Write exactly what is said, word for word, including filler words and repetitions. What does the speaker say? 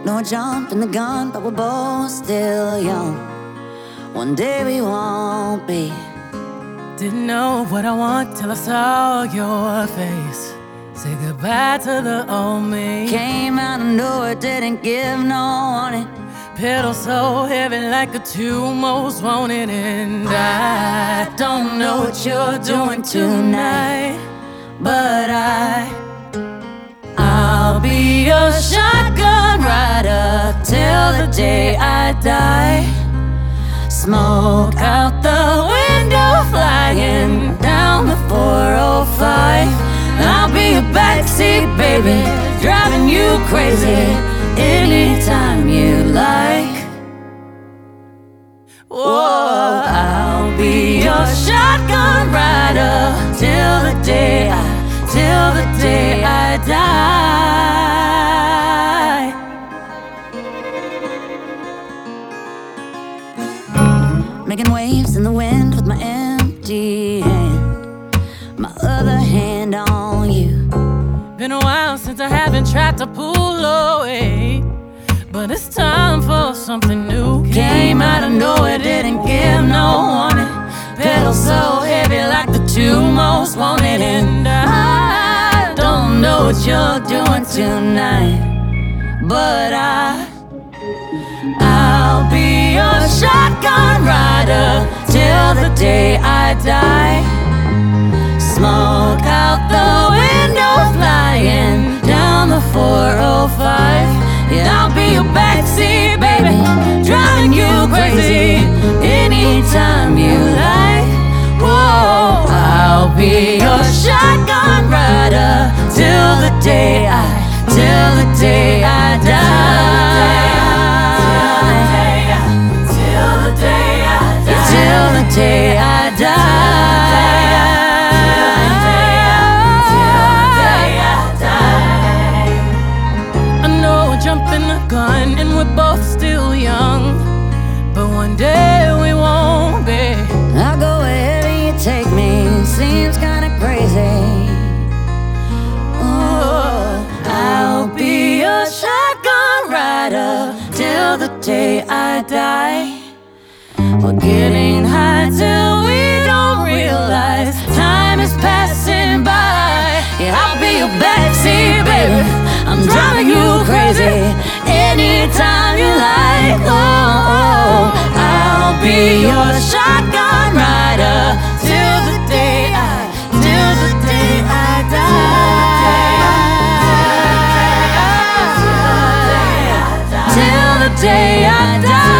No jumping the gun, but we're both still young. One day we won't be. Didn't know what I want till I saw your face. Say goodbye to the old me. Came out of nowhere, didn't give no warning. Pedal so heavy like the two most wanted. And I don't know what you're doing tonight, but I I'll be your shotgun rider till the day I die. Smoke out the window, flying down the four oh five. I'll be your backseat baby, driving you crazy anytime you like. Whoa, I'll be your shotgun rider till the day I, till the day I die. Making waves in the wind with my empty hand, my other hand on you. Been a while since I haven't tried to pull away, but it's time for something new. Came out of nowhere, didn't give no warning. Pedal so heavy like the two most wanted. And I don't know what you're doing tonight, but I I'll be your shotgun rider till the day I die. Smoke out the window, flying down the four oh five. Yeah, I'll be your backseat baby, driving you crazy anytime you like. Whoa, I'll be your shotgun rider till the day I, till the day I die. Till the day I die. Till the day I die. Jumping the gun and we're both still young, but one day we won't be. I'll go wherever you take me, seems kinda crazy. Oh, I'll be your shotgun rider till the day I die. We're getting high till we don't realize time is passing by. Yeah, I'll be your backseat baby, I'm driving you crazy anytime you like. Oh, oh, I'll be your shotgun rider till the day I, till the day I die. Till the day I die.